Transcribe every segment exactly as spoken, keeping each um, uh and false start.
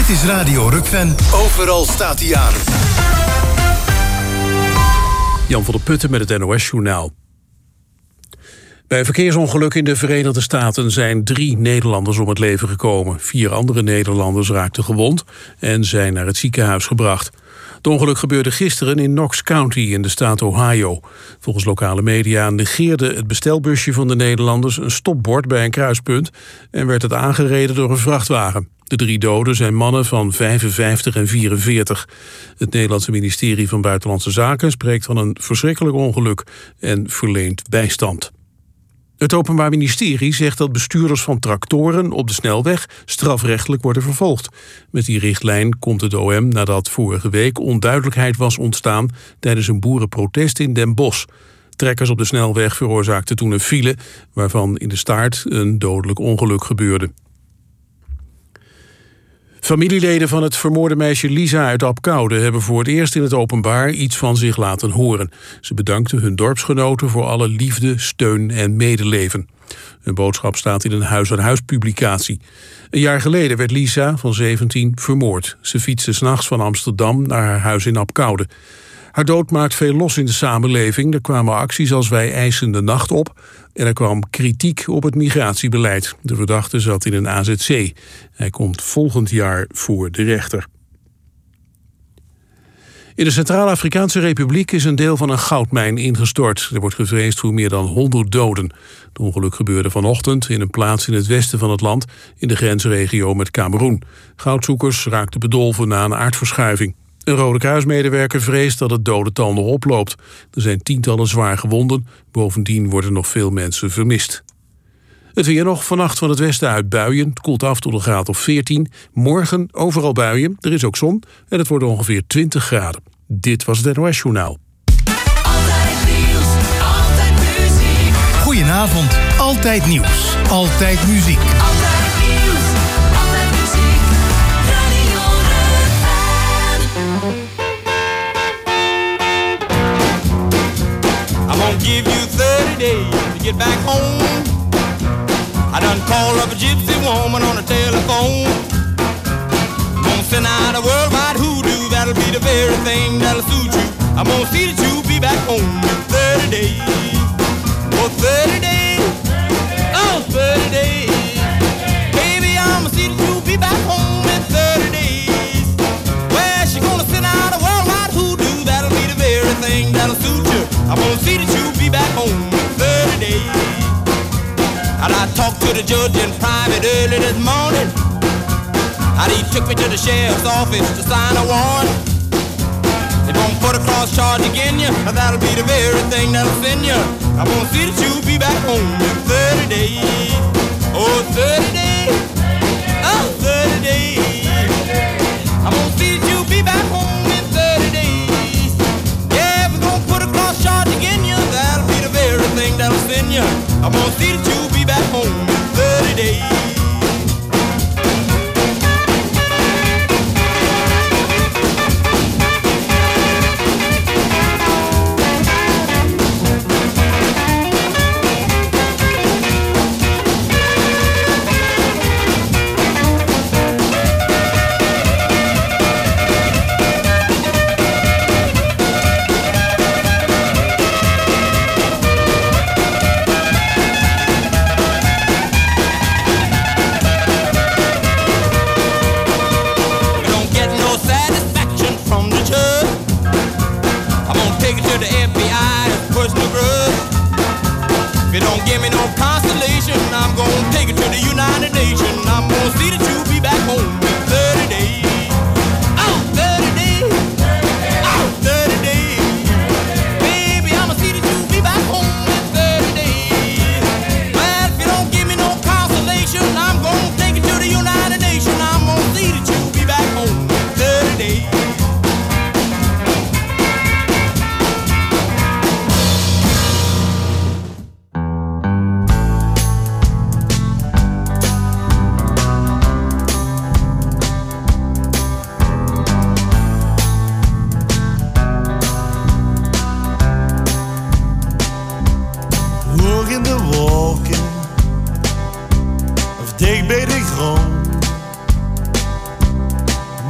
Dit is Radio Rukven. Overal staat hij aan. Jan van der Putten met het N O S-journaal. Bij een verkeersongeluk in de Verenigde Staten zijn drie Nederlanders om het leven gekomen. Vier andere Nederlanders raakten gewond en zijn naar het ziekenhuis gebracht. Het ongeluk gebeurde gisteren in Knox County in de staat Ohio. Volgens lokale media negeerde het bestelbusje van de Nederlanders een stopbord bij een kruispunt en werd het aangereden door een vrachtwagen. De drie doden zijn mannen van vijfenvijftig en vierenveertig. Het Nederlandse ministerie van Buitenlandse Zaken spreekt van een verschrikkelijk ongeluk en verleent bijstand. Het Openbaar Ministerie zegt dat bestuurders van tractoren op de snelweg strafrechtelijk worden vervolgd. Met die richtlijn komt het O M nadat vorige week onduidelijkheid was ontstaan tijdens een boerenprotest in Den Bosch. Trekkers op de snelweg veroorzaakten toen een file waarvan in de staart een dodelijk ongeluk gebeurde. Familieleden van het vermoorde meisje Lisa uit Abcoude hebben voor het eerst in het openbaar iets van zich laten horen. Ze bedankten hun dorpsgenoten voor alle liefde, steun en medeleven. Hun boodschap staat in een huis-aan-huis publicatie. Een jaar geleden werd Lisa van zeventien vermoord. Ze fietste 's nachts van Amsterdam naar haar huis in Abcoude. Haar dood maakt veel los in de samenleving. Er kwamen acties als Wij eisen de nacht op en er kwam kritiek op het migratiebeleid. De verdachte zat in een A Z C. Hij komt volgend jaar voor de rechter. In de Centraal-Afrikaanse Republiek is een deel van een goudmijn ingestort. Er wordt gevreesd voor meer dan honderd doden. Het ongeluk gebeurde vanochtend in een plaats in het westen van het land, in de grensregio met Kameroen. Goudzoekers raakten bedolven na een aardverschuiving. Een Rode Kruismedewerker vreest dat het dodental nog oploopt. Er zijn tientallen zwaar gewonden. Bovendien worden nog veel mensen vermist. Het weer nog, vannacht van het westen uit buien. Het koelt af tot een graad of veertien. Morgen overal buien, er is ook zon en het wordt ongeveer twintig graden. Dit was het N O S-journaal. Altijd nieuws, altijd muziek. Goedenavond, altijd nieuws, altijd muziek. Altijd nieuws, altijd muziek. Radio Rukven. I'm gonna give you thirty days to get back home. I done called up a gypsy woman on the telephone. I'm gonna send out a worldwide hoodoo, that'll be the very thing that'll suit you. I'm gonna see that you be back home in thirty days. For thirty days, oh thirty days. Baby, I'm gonna see that you be back home in thirty days. Well, she gonna send out a worldwide hoodoo, that'll be the very thing that'll suit you. I'm gonna see that you be back home in thirty days. And I talked to the judge in private early this morning. And he took me to the sheriff's office to sign a warrant. They won't put a cross charge against you, and that'll be the very thing that'll send you. I'm gonna see that you'll be back home in thirty days. Oh, thirty days. Oh, thirty days. I'm gonna see that you'll be back home in thirty days. Yeah, we're gonna put a cross charge against you, that'll be the very thing that'll send you. I'm gonna see that you'll be back home in thirty days.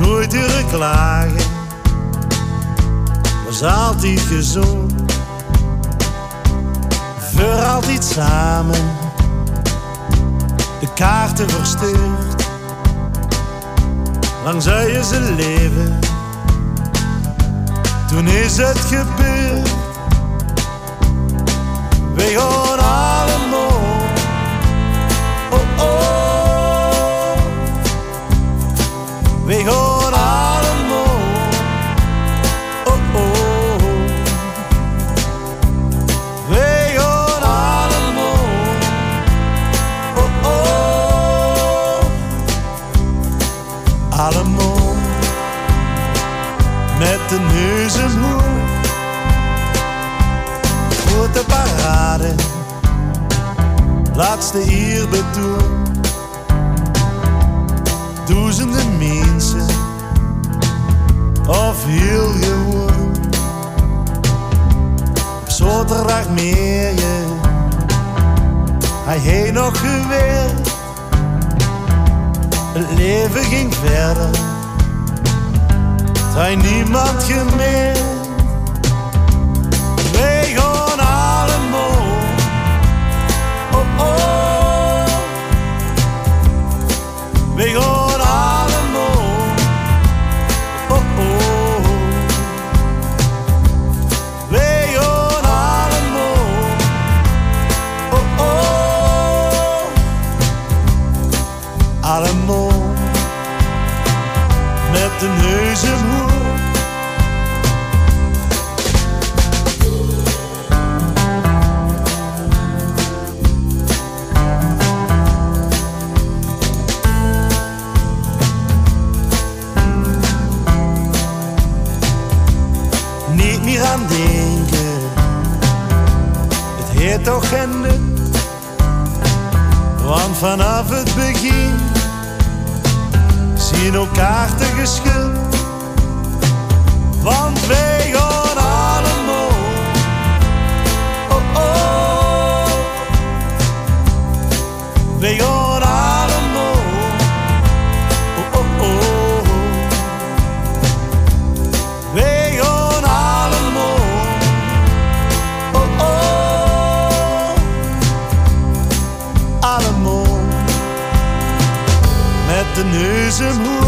nooit durven klagen, was altijd gezond. Voor altijd samen, de kaarten verstuurd. Lang zou je ze leven, toen is het gebeurd. We gaan allemaal, oh oh. We gaan allemaal, oh oh. We gaan allemaal, oh oh. Allemaal met de neus omhoog. Grote parade, laatste hier betoon. Duizenden mensen, of heel gewoon. Op zaterdag meer je, hij heeft nog gewerkt. Het leven ging verder, het heeft niemand gemerkt. We gaan allemaal, oh oh. We gaan allemaal, oh oh. We gaan allemaal, oh oh. Allemaal met de neus omhoog. Niet meer aan denken, het heeft toch geen nut. Want vanaf het begin zien elkaar te geschud. Want wij gaan allemaal, oh oh. Wij gaan allemaal, oh oh oh. Wij gaan allemaal, oh oh. Allemaal met de neus omhoog.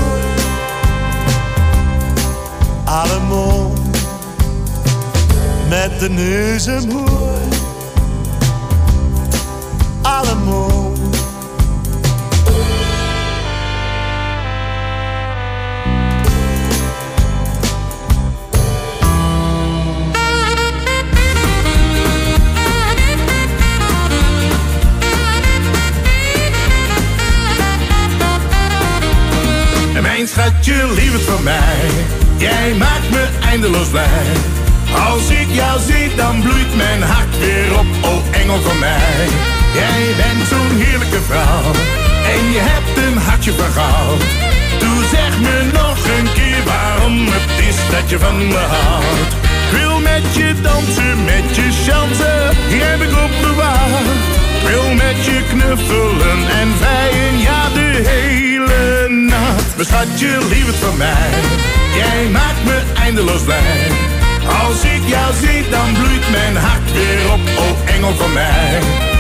Allemaal met de neus omhoog. Allemaal. Mijn schatje, lieverd van mij, jij maakt me eindeloos blij. Als ik jou zie, dan bloeit mijn hart weer op, oh engel van mij. Jij bent zo'n heerlijke vrouw, en je hebt een hartje van goud. Doe zeg me nog een keer waarom het is dat je van me houdt. Ik wil met je dansen, met je chansen, hier heb ik op bewaard. Ik wil met je knuffelen en vrijen, ja de hele nacht. Mijn schatje, lieverd van mij, jij maakt me eindeloos blij. Als ik jou zie, dan bloeit mijn hart weer op, oh engel van mij.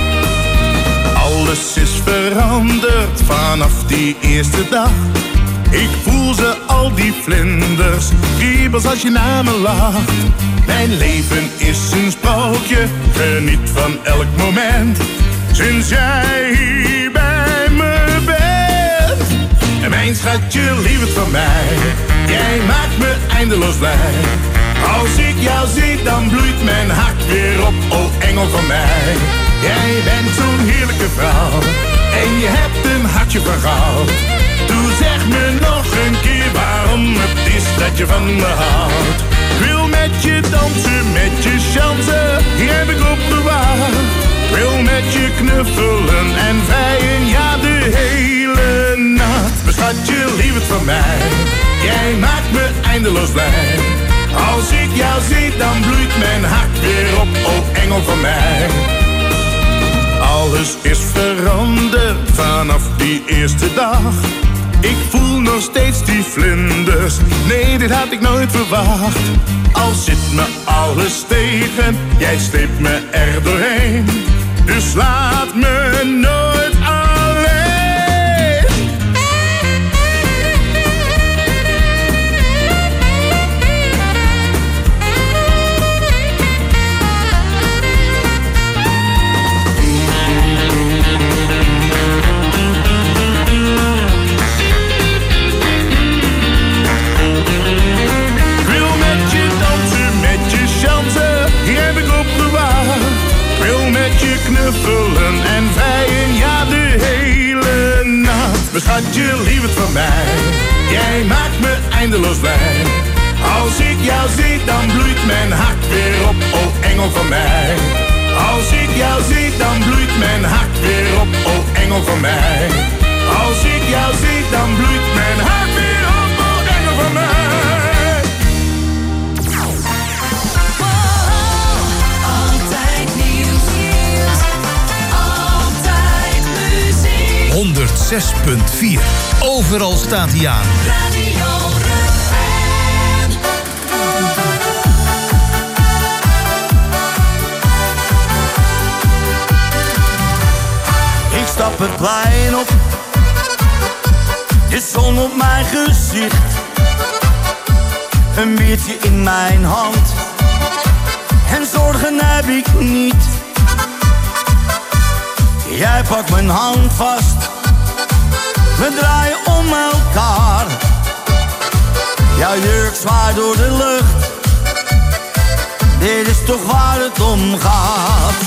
Alles is veranderd vanaf die eerste dag. Ik voel ze al die vlinders, kriebels als je naar me lacht. Mijn leven is een sprookje, geniet van elk moment. Sinds jij hier bij me bent. En mijn schatje, lieverd van mij, jij maakt me eindeloos blij. Als ik jou zie, dan bloeit mijn hart weer op, oh engel van mij. Jij bent zo'n heerlijke vrouw, en je hebt een hartje van goud. Doe zeg me nog een keer waarom het is dat je van me houdt. Ik wil met je dansen, met je chansen, hier heb ik op bewaard. Ik wil met je knuffelen en vrijen, ja de hele nacht. Mijn schatje, lieverd van mij, jij maakt me eindeloos blij. Als ik jou zie, dan bloeit mijn hart weer op, oh engel van mij. Alles is veranderd vanaf die eerste dag. Ik voel nog steeds die vlinders. Nee, dit had ik nooit verwacht. Al zit me alles tegen, jij sleept me er doorheen. Dus laat me nooit alleen. Knuffelen en vrijen, ja de hele nacht. Mijn schatje, lieverd van mij, jij maakt me eindeloos blij. Als ik jou zie, dan bloeit mijn hart weer op, oh engel van mij. Als ik jou zie, dan bloeit mijn hart weer op, oh engel van mij. Als ik jou zie, dan bloeit mijn hart weer op, oh engel van mij. honderdzes punt vier. Overal staat hij aan. Radio Refrein. Ik stap het plein op, de zon op mijn gezicht. Een biertje in mijn hand, en zorgen heb ik niet. Jij pakt mijn hand vast, we draaien om elkaar. Jouw jurk zwaait door de lucht, dit is toch waar het om gaat.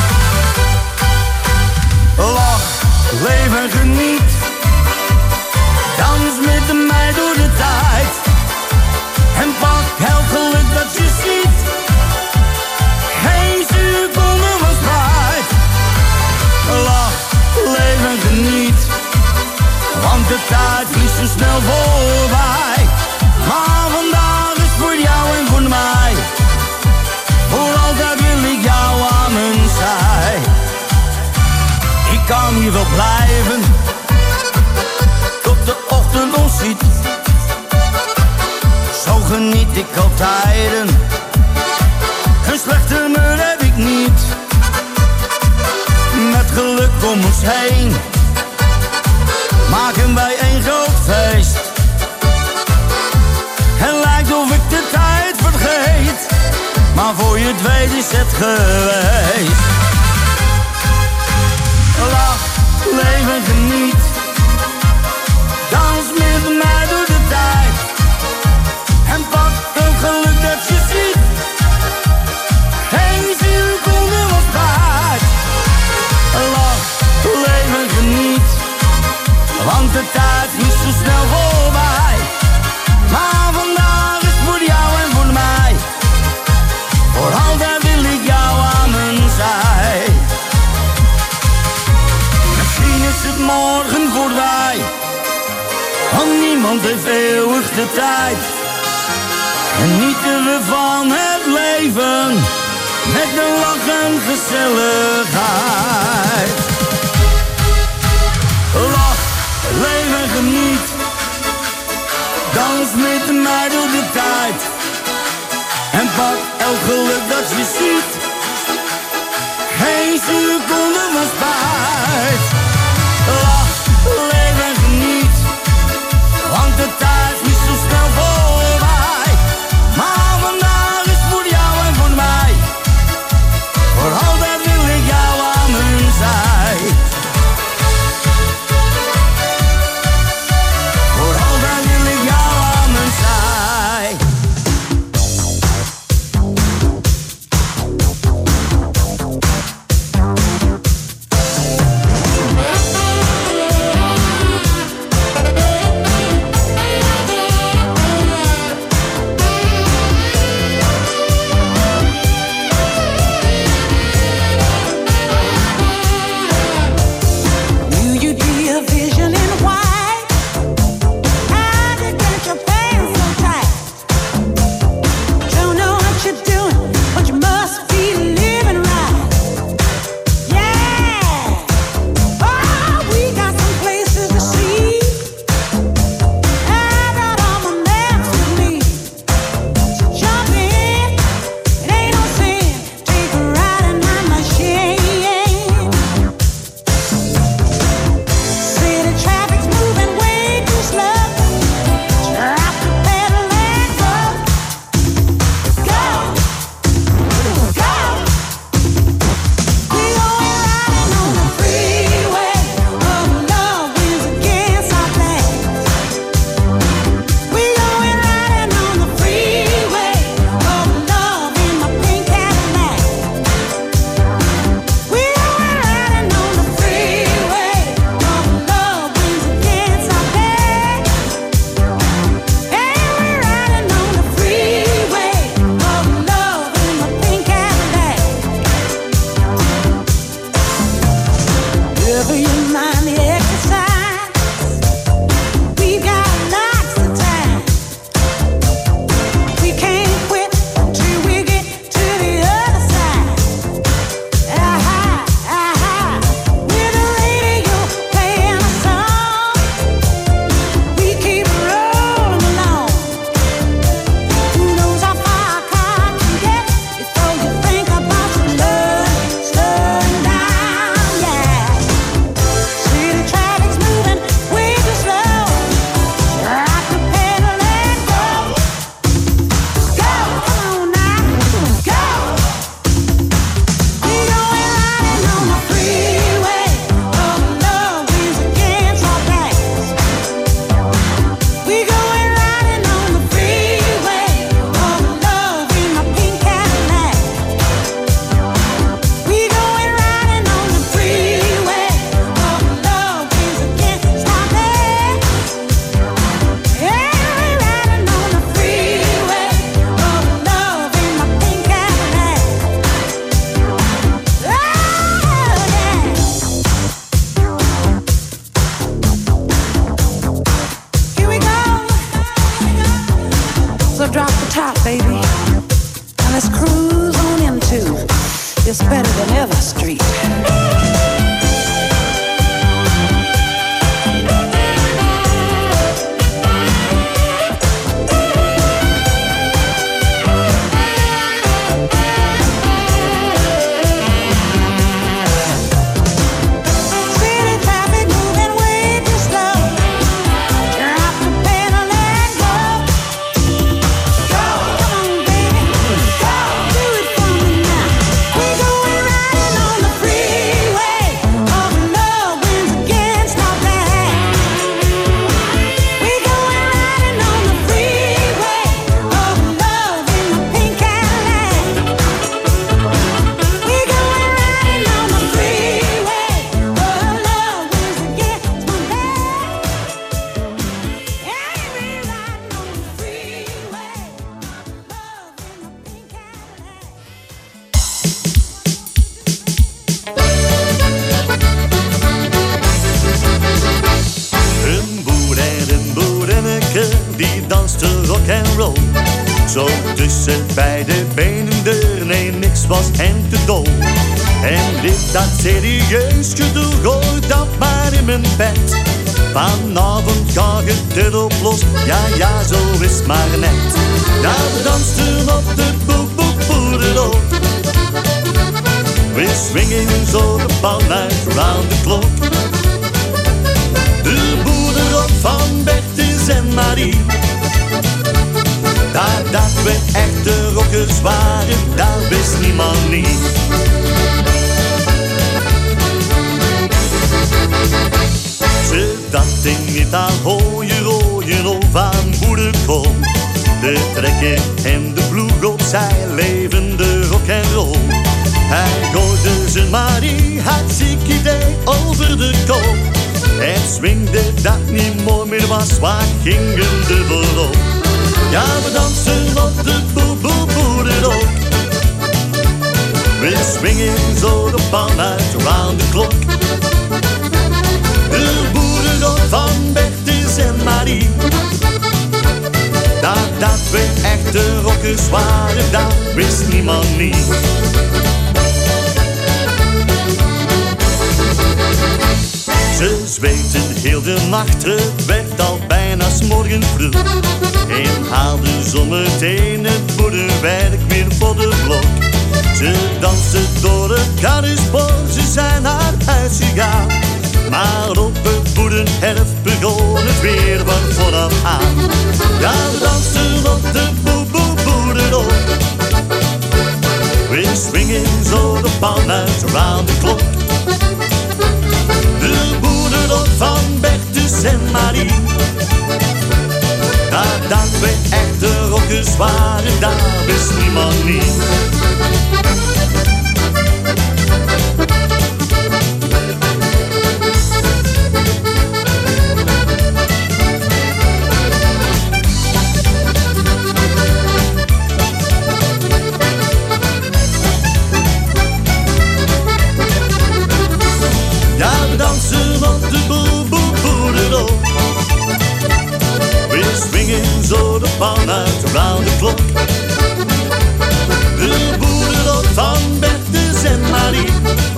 Lach, leef en geniet, dans met mij door de tijd. En pak elk geluk dat je ziet, geen seconde van spijt. Lach, leef en geniet, want de tijd vliegt zo snel voorbij. Maar vandaag is voor jou en voor mij, voor altijd wil ik jou aan mijn zij. Ik kan hier wel blijven, tot de ochtend ons ziet. Zo geniet ik al tijden, een slechte muur heb ik niet. Met geluk om ons heen, maken wij een groot feest. Het lijkt of ik de tijd vergeet, maar voor je het weet is het geweest. Lach, leef en geniet, dans met mij door de tijd. En pak een geluk dat je ziet, geen seconde van spijt. Lach, leef en geniet, want de tijd vliegt zo snel voorbij. Maar vandaag is voor jou en voor mij, voor altijd wil ik jou aan mijn zij. Misschien is het morgen voorbij, want niemand heeft eeuwig de tijd. Genieten we van het leven, met een lach en gezelligheid. Lach, leef en geniet, dans met mij door de tijd. En pak elk geluk dat je ziet, geen seconde van spijt. Lach, leef en geniet, want de tijd vliegt zo snel voorbij. Maar vandaag is voor jou en voor mij, voor altijd wil ik jou aan mijn zij. Voor altijd wil ik jou aan mijn zij. top, baby. Now let's cruise on into this better than ever street. Zo tussen beide benen er, nee niks was hem te dol. En dit dat serieus gedoe, gooi dat maar in mijn bed. Vanavond ga je dit op los, ja ja zo is maar net. Ja we dansten op de boek boek boerenloop. We swingen zo de pan uit round the clock. De boerenrok van Bertus en Marie. Daar dat we echte rockers waren, daar wist niemand niet. Ze dachten niet aan hooien, rooien of aan boerenkool. De trekker en de ploeg opzij, levende rock en roll. Hij gooide zijn Marie, had ziek idee over de kop. Het swingde dat niet mooi meer was, waar gingen de voorop? Ja, we dansen op de boe-boe-boerenrok. We swingen zo de pan uit round the clock. De boerenrok van Bertus en Marie. Dat dat we echte rockers waren, dat wist niemand niet. Ze zweten heel de nacht, het werd al bijna 's morgen vroeg. En haalden zometeen het boerenwerk weer voor de blok. Ze dansten door het karrespoor, ze zijn naar huis gegaan. Maar op het boerenerf begon het weer van vooraf aan. Ja, we dansten op de boe-boe-boerenrok. We swingen zo de pan uit round the clock. De boerenrok van Bertus en Marie. Daar dat we echte rockers waren, daar wist niemand niet. Ja, we dansen op de boe-boe-boerenrok. We swingen zo de pan uit round the clock. De boerenrok van Bertus en Marie.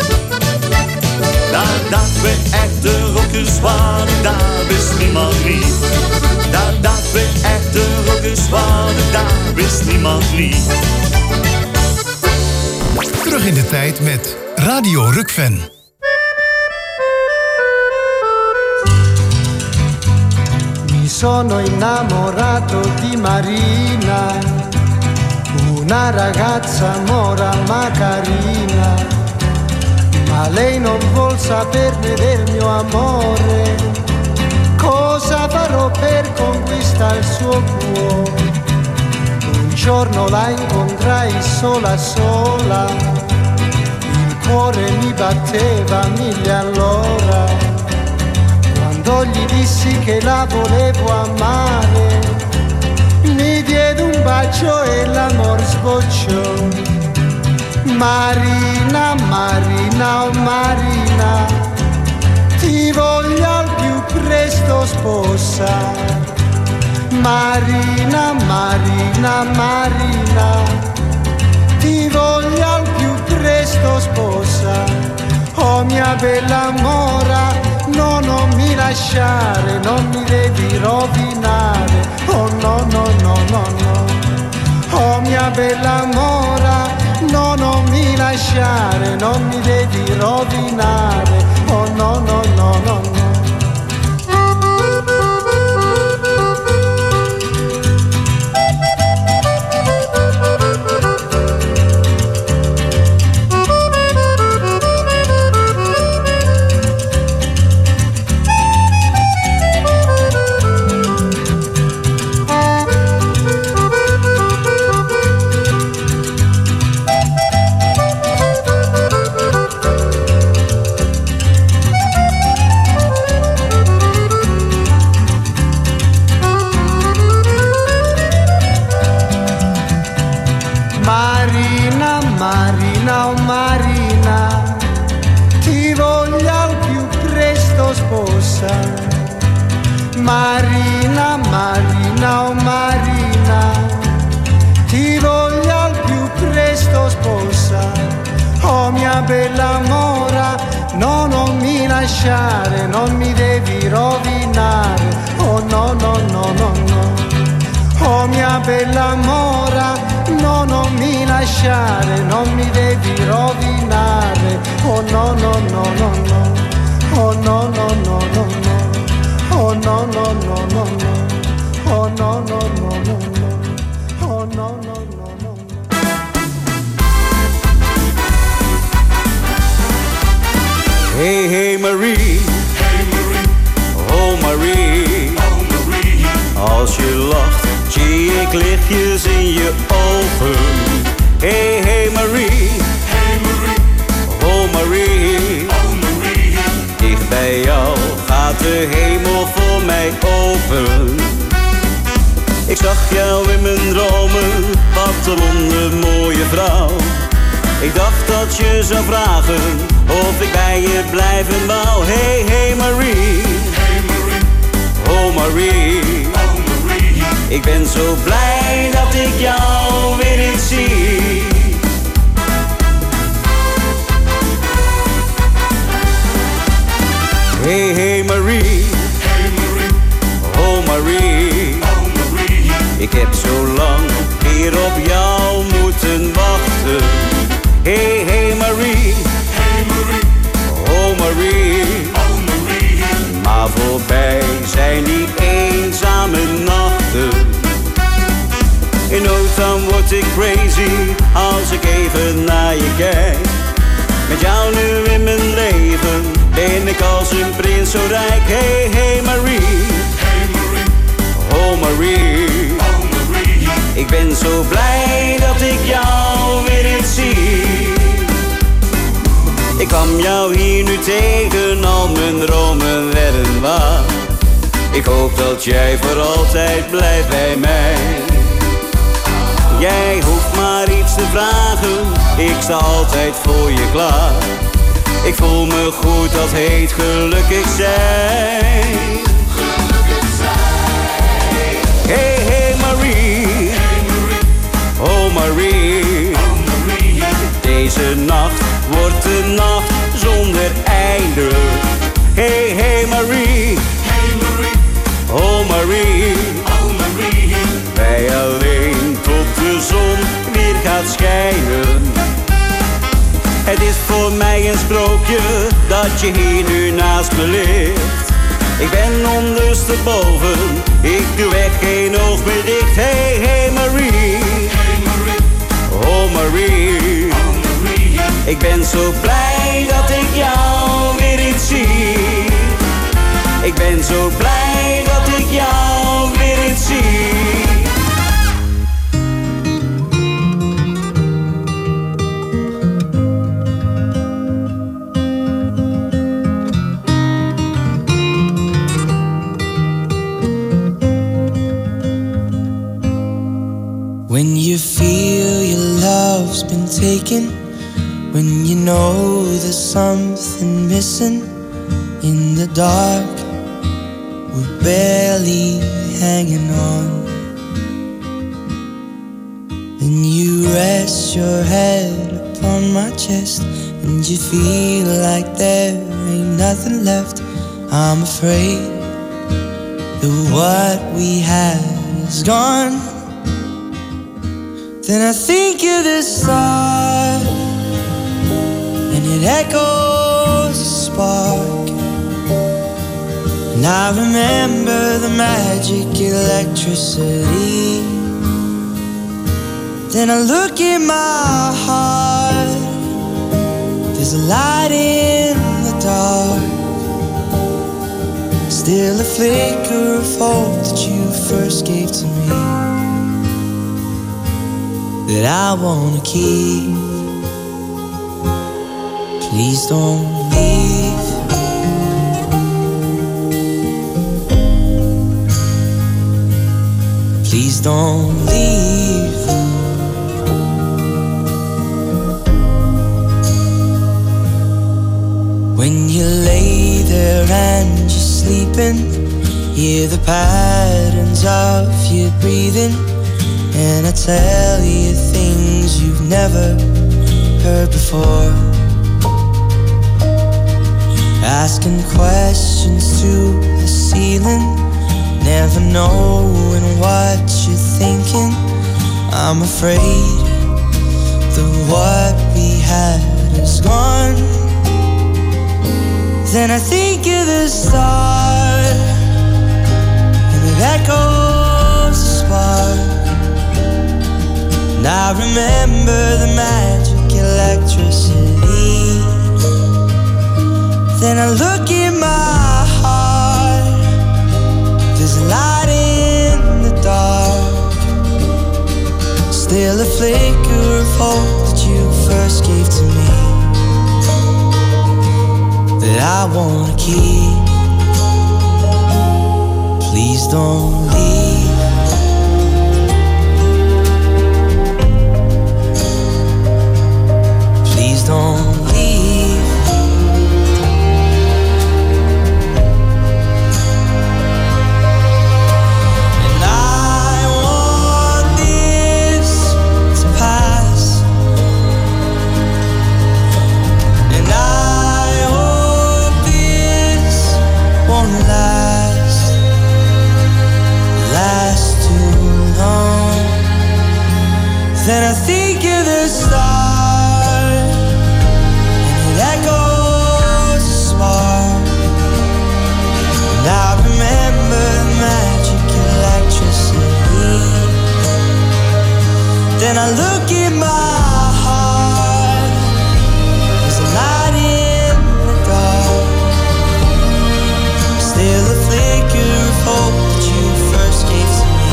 Daar dat we echte rockers waren, daar wist niemand niet. Daar dat we echte rockers waren, daar wist niemand niet. Terug in de tijd met Radio Rukven. Sono innamorato di Marina, una ragazza mora ma carina, ma lei non vuol saperne del mio amore. Cosa farò per conquistare il suo cuore? Un giorno la incontrai sola sola, il cuore mi batteva mille all'ora. Quando gli dissi che la volevo amare, mi diede un bacio e l'amor sbocciò. Marina, Marina, oh Marina, ti voglio al più presto sposa. Marina, Marina, Marina, ti voglio al più presto sposa. Oh mia bella mora, no, non mi lasciare, non mi devi rovinare. Oh no, no, no, no, no. Oh mia bella mora, no, non mi lasciare, non mi devi rovinare. Oh no, no, no, no, no. Marina, Marina, oh Marina, ti voglio al più presto sposa. Oh mia bella mora, no, non mi lasciare, non mi devi rovinare. Oh no, no, no, no, no. Oh mia bella mora, no, non mi lasciare, non mi devi rovinare. Oh no, no, no, no, no. Oh no, no, no, no, no. Oh no, no, no, no, no. Oh no, no, no, no, no. Oh no, no, no, no, no. Hey, hey Marie. Hey Marie. Oh Marie. Oh Marie. Als je lacht, zie ik lichtjes in je ogen. Hey, hey Marie. Hey Marie. Oh Marie. Oh Marie. Dicht bij jou gaat de hemel voor mij open. Ik zag jou in mijn dromen, wat een wondermooie vrouw. Ik dacht dat je zou vragen of ik bij je blijven wou. Hey, hey Marie. Hey Marie. Oh Marie. Oh Marie. Ik ben zo blij dat ik jou weer eens zie. Hey, hey Marie. Hey Marie. Oh Marie. Oh Marie. Ik heb zo lang hier op jou moeten wachten. Hey, hey Marie. Hey Marie. Oh Marie. Oh Marie. Maar voorbij zijn die eenzame nachten. In no time word ik crazy als ik even naar je kijk. Met jou nu in mijn leven ben ik als een prins zo rijk. Hey, hey Marie. Hey Marie. Oh Marie. Oh Marie. Ik ben zo blij dat ik jou weer eens zie. Ik kwam jou hier nu tegen, al mijn dromen werden waar. Ik hoop dat jij voor altijd blijft bij mij. Jij hoeft maar iets te vragen, ik sta altijd voor je klaar. Ik voel me goed, dat heet gelukkig zijn. Gelukkig zijn. Hey, hey Marie. Hey Marie. Oh Marie. Oh Marie. Deze nacht wordt de nacht zonder einde. Hey, hey Marie. Hey Marie. Oh Marie. Oh Marie. Wij alleen tot de zon weer gaat schijnen. Het is voor mij een sprookje dat je hier nu naast me ligt. Ik ben ondersteboven, ik doe echt geen oog meer dicht. Hey, hey Marie. Hey Marie. Oh Marie. Oh Marie. Ik ben zo blij dat ik jou weer eens zie. Ik ben zo blij dat ik jou weer eens zie. When you feel your love's been taken, when you know there's something missing in the dark, we're barely hanging on. rest your head upon my chest, and you feel like there ain't nothing left. I'm afraid that what we had is gone. Then I think of the start, and it echoes a spark. And I remember the magic electricity. Then I look in my heart, there's a light in the dark. Still a flicker of hope that you first gave to me, that I wanna keep. Please don't leave. Please don't leave. When you lay there and you're sleeping, hear the patterns of your breathing, and I tell you things you've never heard before. Asking questions to the ceiling, never knowing what you're thinking. I'm afraid that what we had is gone. Then I think of the start, and it echoes a spark. And I remember the magic electricity. Then I look in my heart, there's a light in the dark. Still a flicker of hope that you first gave to me, that I wanna keep. Please don't leave. Please don't leave. And I want this to pass, and I hope this won't last, last too long. Then I think of the start, and it echoes a spark. And I remember the magic electricity. Then I look in my heart, there's a light in the dark. Still a flicker of hope that you first gave to me,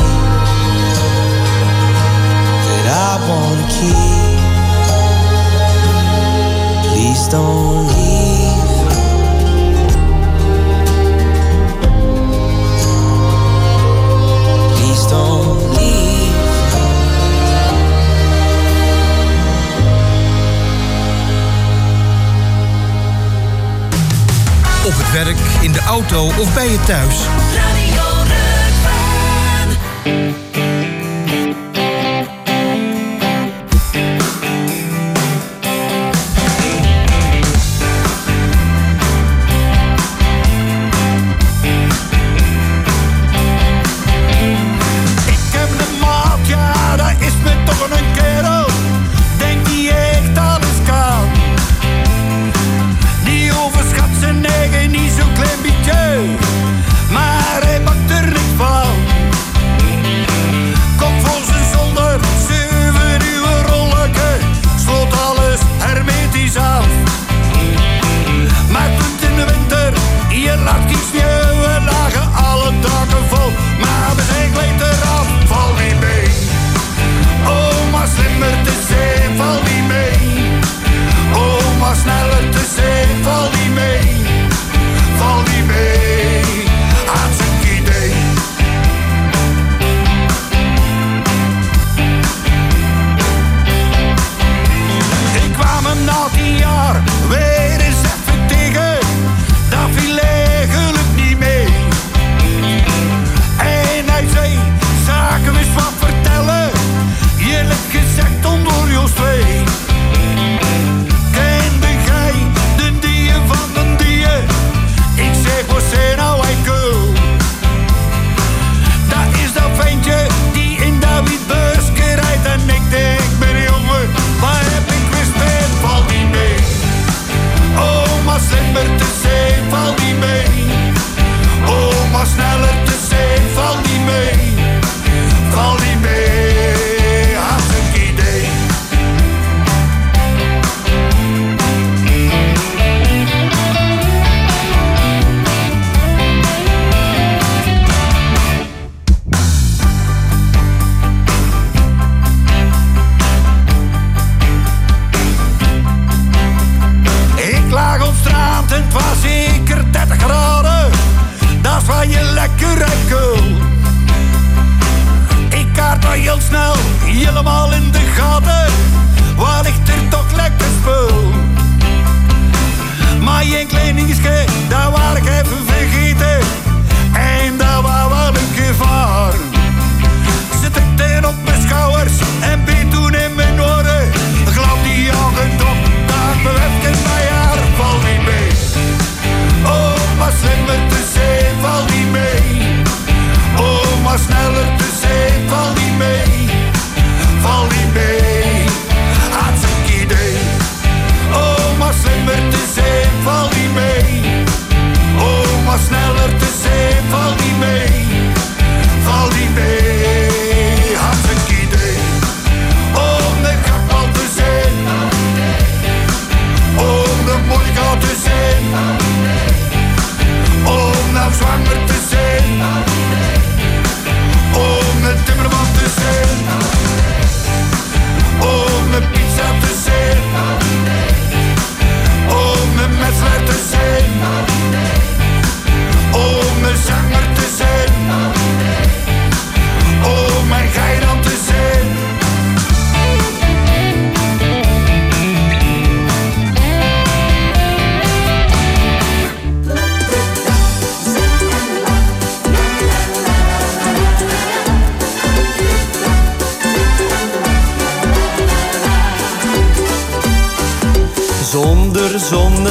that I wanna keep. Please don't leave. Please don't leave. Op het werk, in de auto of bij je thuis. Radio Rukven. Ik heb een maat, ja, dat is me toch een kerel. Denk die echt alles kan. Die overschat zijn eigen niet zo'n klein beetje. Maar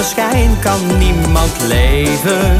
zonneschijn kan niemand leven.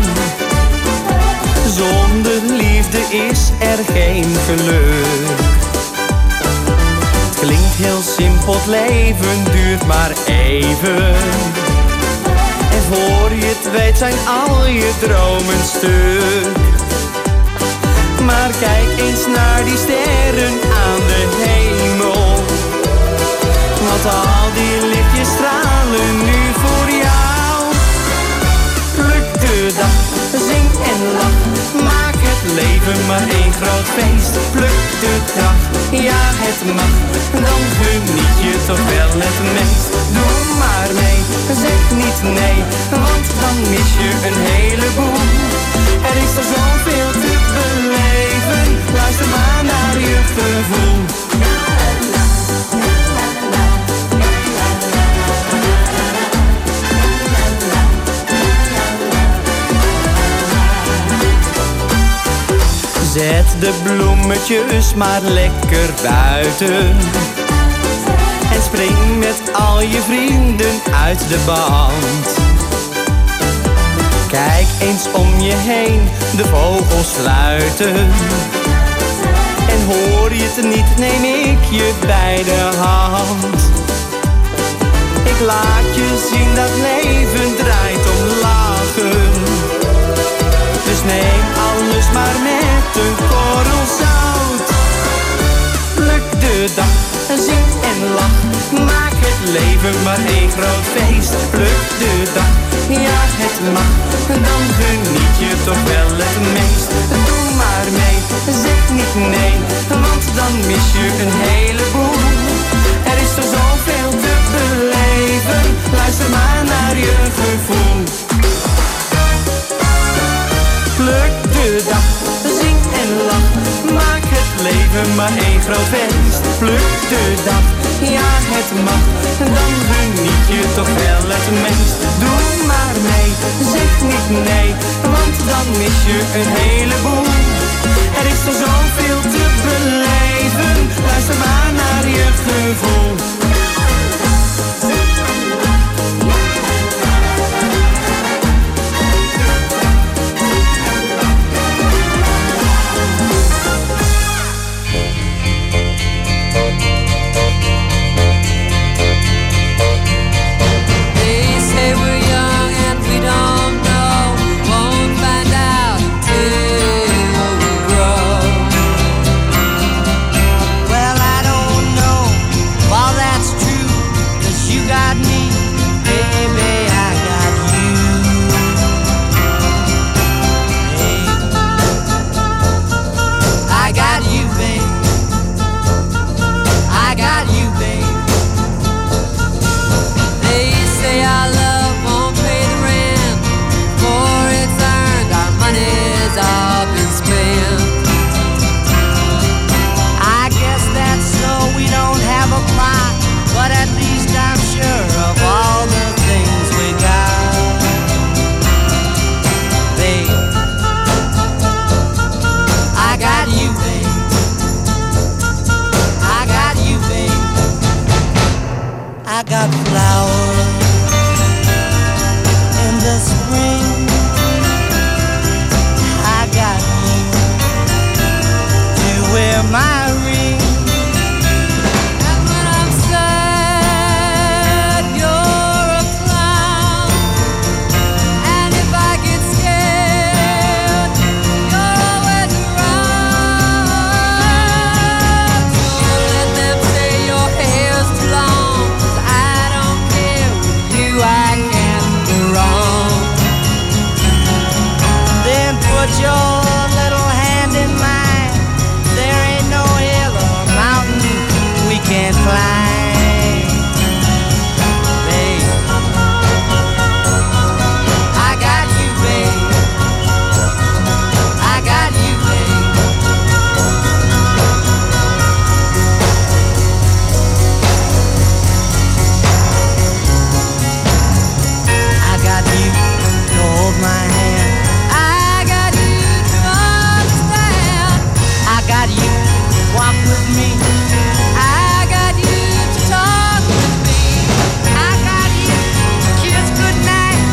Zonder liefde is er geen geluk. Het klinkt heel simpel, het leven duurt maar even. En voor je het weet zijn al je dromen stuk. Maar kijk eens naar die sterren aan de hemel. Want al die lichtjes stralen nu voor jou. Pluk de dag, zing en lach. Maak het leven maar één groot feest. Pluk de dag, ja het mag. Dan geniet je toch wel het meest. Doe maar mee, zeg niet nee. Want dan mis je een heleboel. Er is er zoveel te beleven. Luister maar naar je gevoel. Zet de bloemetjes maar lekker buiten. En spring met al je vrienden uit de band. Kijk eens om je heen, de vogels fluiten. En hoor je het niet, neem ik je bij de hand. Ik laat je zien dat leven draait om lachen. Dus neem alles maar met een korrel zout. Pluk de dag, zing en lach. Maak het leven maar één groot feest. Pluk de dag, ja het mag. Dan geniet je toch wel het meest. Doe maar mee, zeg niet nee. Want dan mis je een heleboel. Er is er zoveel te beleven. Luister maar naar je gevoel. Pluk de dag, zing en lach. Maak het leven maar één groot feest. Pluk de dag, ja het mag. Dan geniet je toch wel het meest. Doe maar mee, zeg niet nee. Want dan mis je een heleboel. Er is er zoveel te beleven. Luister maar naar je gevoel. Kiss goodnight.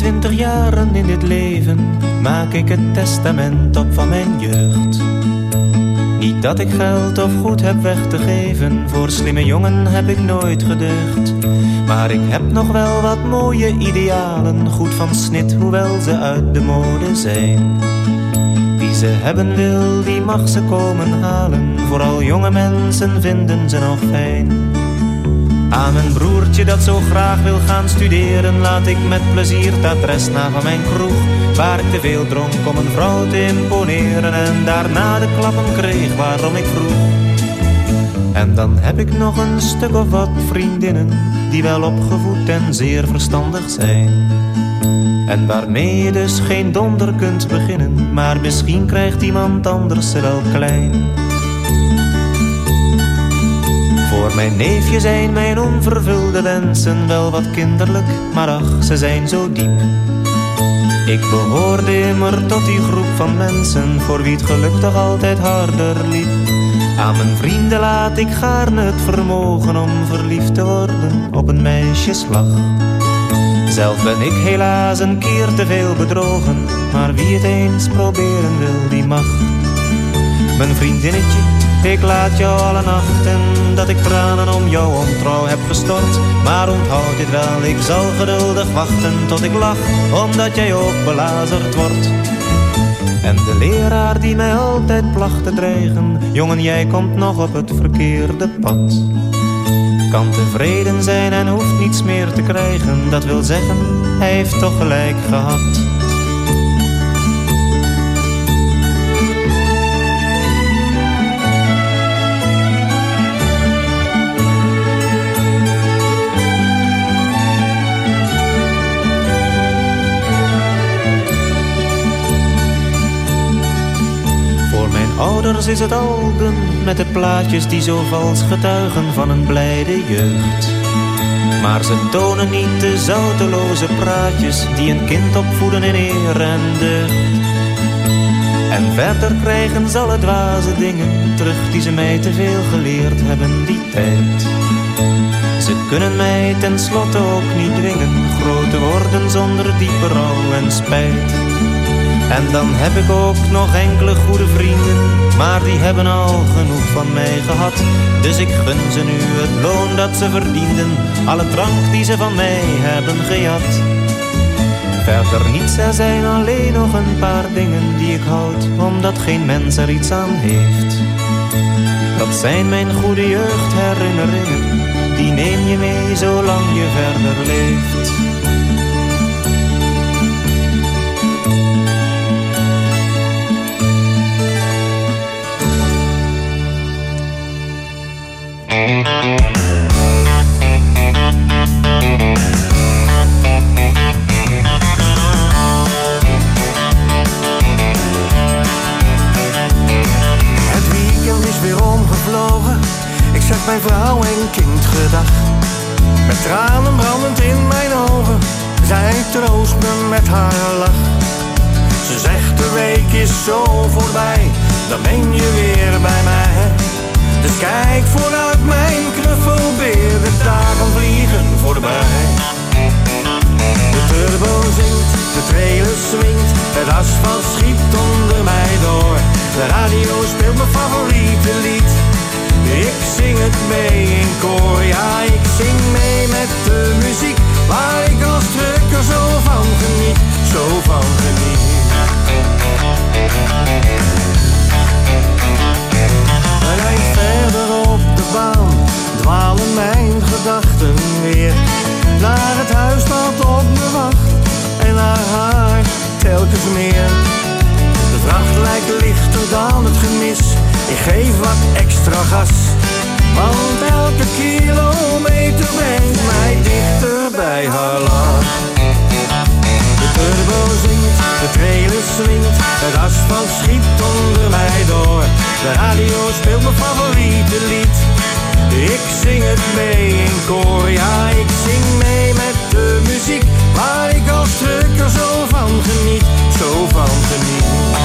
twintig jaren in dit leven maak ik het testament op van mijn jeugd. Niet dat ik geld of goed heb weg te geven, voor slimme jongen heb ik nooit gedeugd. Maar ik heb nog wel wat mooie idealen, goed van snit hoewel ze uit de mode zijn. Wie ze hebben wil, die mag ze komen halen, vooral jonge mensen vinden ze nog fijn. Aan mijn broertje dat zo graag wil gaan studeren, laat ik met plezier het adres na van mijn kroeg, waar ik te veel dronk om een vrouw te imponeren en daarna de klappen kreeg waarom ik vroeg. En dan heb ik nog een stuk of wat vriendinnen die wel opgevoed en zeer verstandig zijn, en waarmee je dus geen donder kunt beginnen, maar misschien krijgt iemand anders ze wel klein. Voor mijn neefje zijn mijn onvervulde wensen wel wat kinderlijk, maar ach, ze zijn zo diep. Ik behoorde immer tot die groep van mensen voor wie het geluk toch altijd harder liep. Aan mijn vrienden laat ik gaarne het vermogen om verliefd te worden op een meisjeslag. Zelf ben ik helaas een keer te veel bedrogen, maar wie het eens proberen wil, die mag. Mijn vriendinnetje, ik laat jou alle nachten dat ik tranen om jouw ontrouw heb gestort. Maar onthoud dit wel, ik zal geduldig wachten tot ik lach, omdat jij ook belazerd wordt. En de leraar die mij altijd placht te dreigen, jongen, jij komt nog op het verkeerde pad. Kan tevreden zijn en hoeft niets meer te krijgen, dat wil zeggen, hij heeft toch gelijk gehad. Ouders is het album met de plaatjes die zo vals getuigen van een blijde jeugd. Maar ze tonen niet de zouteloze praatjes die een kind opvoeden in eer en deugd. En verder krijgen ze alle dwaze dingen terug die ze mij te veel geleerd hebben die tijd. Ze kunnen mij tenslotte ook niet dwingen groot te worden zonder diepe rouw en spijt. En dan heb ik ook nog enkele goede vrienden, maar die hebben al genoeg van mij gehad. Dus ik gun ze nu het loon dat ze verdienden, alle drank die ze van mij hebben gejat. Verder niets, er zijn alleen nog een paar dingen die ik houd, omdat geen mens er iets aan heeft. Dat zijn mijn goede jeugdherinneringen, die neem je mee zolang je verder leeft. Mijn vrouw en kind gedag, met tranen brandend in mijn ogen, zij troost me met haar lach. Ze zegt de week is zo voorbij, dan ben je weer bij mij. Dus kijk vooruit mijn knuffelbeer, de dagen vliegen voorbij. De turbo zingt, de trailer swingt, het asfalt schiept onder mij door. De radio speelt mijn favoriete lied, ik zing het mee in koor, ja ik zing mee met de muziek, waar ik als drukker zo van geniet, zo van geniet. Een eind verder op de baan dwalen mijn gedachten weer naar het huis dat op me wacht en naar haar telkens meer. De vracht lijkt lichter dan het gemis, ik geef wat extra gas, want elke kilometer brengt mij dichter bij haar lach. De turbo zingt, de trailer swingt, het asfalt schiet onder mij door. De radio speelt mijn favoriete lied, ik zing het mee in koor. Ja, ik zing mee met de muziek, waar ik als drukker zo van geniet, zo van geniet.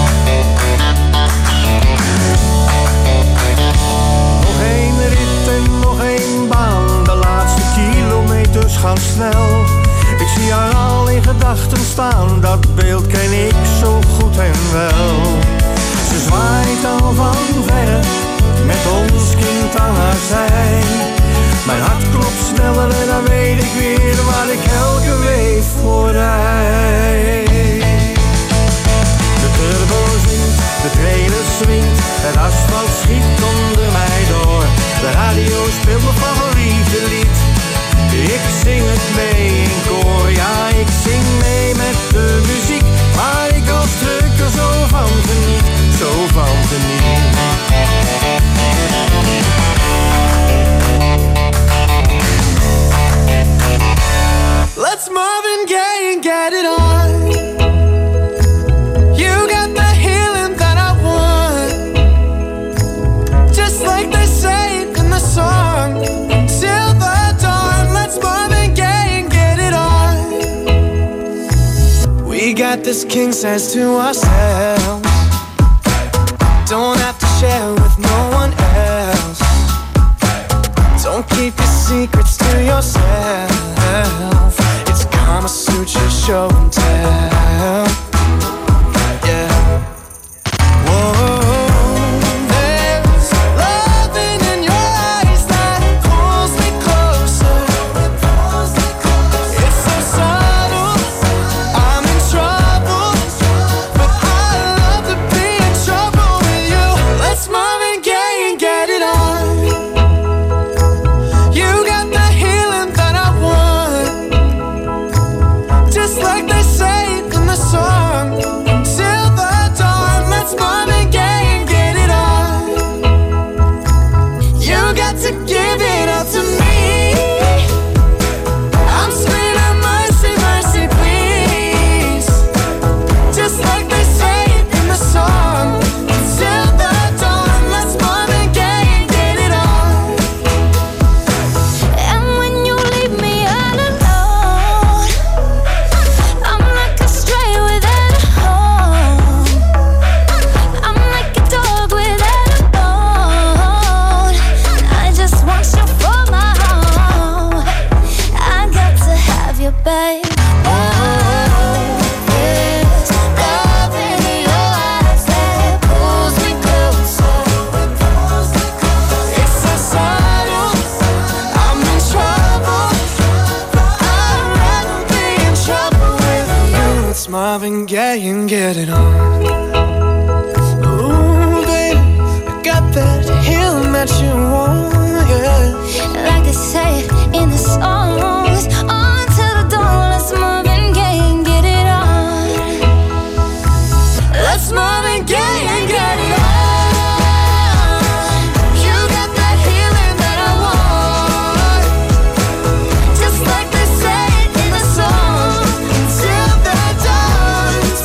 Nog één rit en nog één baan, de laatste kilometers gaan snel. Ik zie haar al in gedachten staan. Het asfalt schiet onder mij door. De radio speelt mijn favoriete lied. Ik zing het mee in koor. Ja, ik zing mee met de muziek. Waar ik als drukker zo van geniet. Zo van geniet. Let's Marvin Gaye and get it on. You got the healing that I want. Just like they say in the song. Till the dawn, let's Marvin Gaye and get it on. We got this king size to ourselves. Don't have to share with no one else. Don't keep your secrets to yourself. It's Kama Sutra show and tell. Yeah. Whoa. There's loving in your eyes that pulls me closer. It's so subtle. I'm in trouble, but I love to be in trouble with you. Let's Marvin Gaye and get it on. You got the healing that I want. Just like they say in the song. Till the dawn, let's Marvin Gaye and get it on. You got to give it up to me. I'm screaming mercy, mercy, please. Just like they say in the song. Till the dawn, let's Marvin Gaye and get it on. And when you leave me all alone, I'm like a stray without a home. I'm like a dog without a bone. I just want you for my own. I got to have you, babe. Oh, there's loving in your eyes that pulls me closer. It's so subtle. I'm in trouble, but I'd rather be in trouble with you. It's Marvin Gaye and get it on. Ooh, baby, I got that healing that you want, yeah. Like they say in the songs, on till the dawn, let's Marvin Gaye and get it on. Let's Marvin Gaye and get it on. You got that healing that I want. Just like they say in the song. Till the dawn,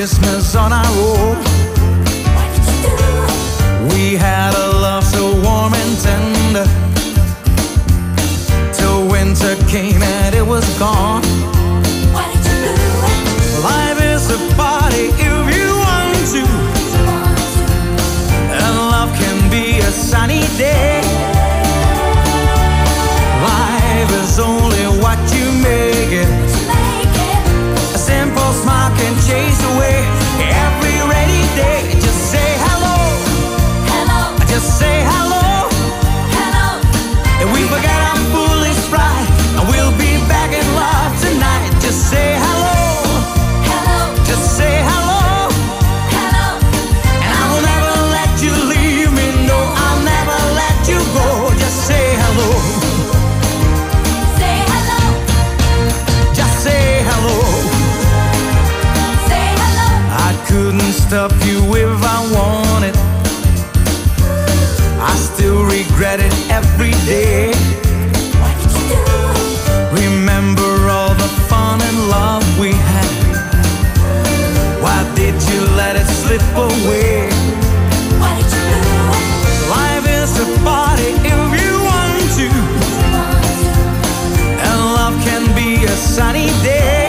Christmas on our own. We had a love so warm and tender, till winter came and it was gone. What did you do? Life is a party if you want to, and love can be a sunny day. Life is only what you make it. A simple smile can chase away every rainy day. Just say hello, hello. Just say hello, hello. And we forget our foolish pride, and we'll be back in love tonight. Just say hello, hello. Just say hello, hello. And I will never let you leave me. No, I'll never let you go. Just say hello. Say hello. Just say hello. Say hello. I couldn't stop you if I wanted. I still regret it every day. What did you do? Remember all the fun and love we had. Why did you let it slip away? What did you do? Life is a party if you want to, and love can be a sunny day.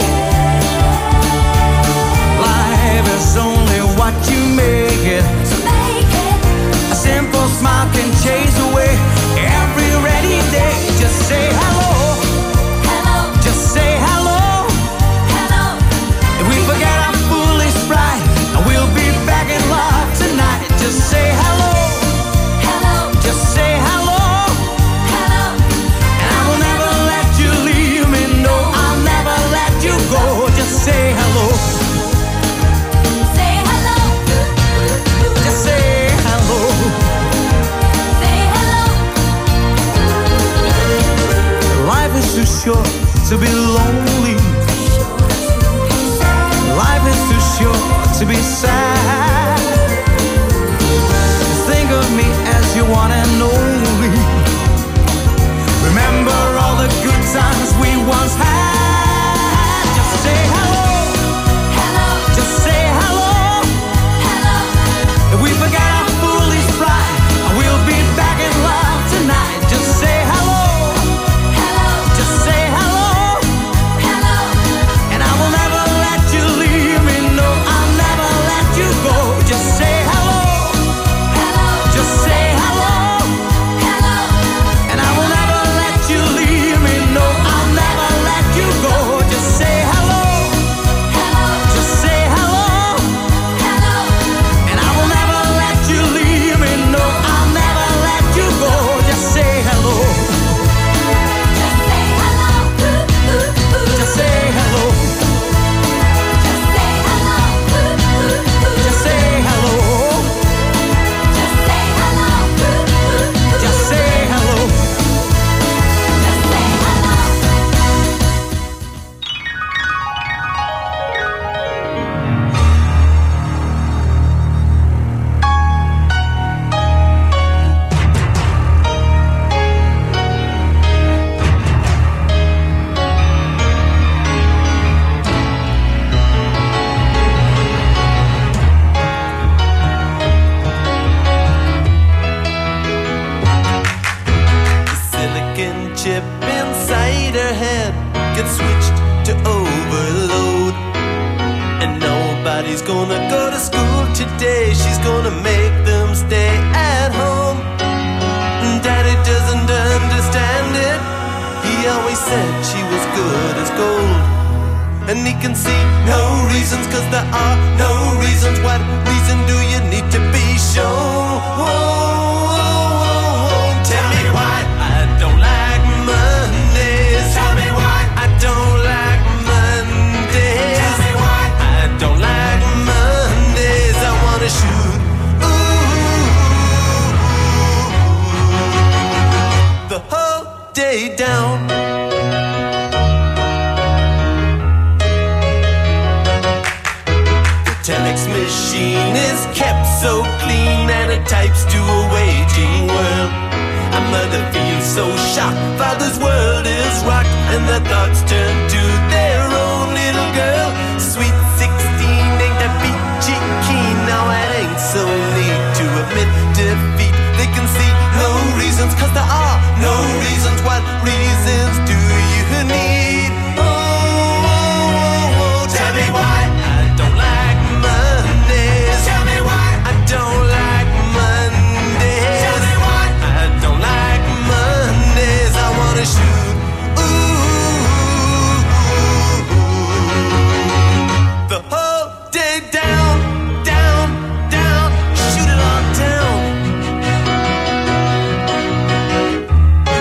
Life is only what you make it. A simple smile can chase away every rainy day. Just say hello, hello. Just say hello, hello. If we forget our foolish pride, and we'll be back in love tonight. Just say hello, hello. Just say hello, hello. And I will never let you leave me. No, I'll never let you go. Just say hello. Say hello. Just say hello. Say hello. Life is too short to be lonely. Life is too short to be sad. Think of me as your one and only. Remember all the good times we once had. Just say hello, hello. Just say hello, hello. If we forget our foolish pride, and we'll be back in love tonight. Just say hello, hello. Just say hello, hello. And I will never let you leave me. No, I'll never let you go. Just say hello, hello. Just say hello, hello. And I will never let you leave me. No, I'll never let you go. Just say hello, hello. Just say hello, hello. And I will never let you leave me. No, I'll never let you go. Just say hello. Just say hello. Just say hello. Just say hello. Just say hello. Just say hello. Just say hello. The silicon chip inside her head gets switched to overload, and nobody's gonna go to school today. She's gonna make them stay at home. Daddy doesn't understand it. He always said she was good as gold, and he can see no reasons, 'cause there are no reasons. What reason do you need to be shown? Tell me why I don't like Mondays. Tell me why I don't like Mondays. Tell me why I don't like Mondays. I wanna shoot ooh, the whole day down. The telex machine is kept so clean, and it types to a waging world. A mother feels so shocked, father's world is rocked, and their thoughts turn to their own little girl. Sweet sixteen ain't that be cause the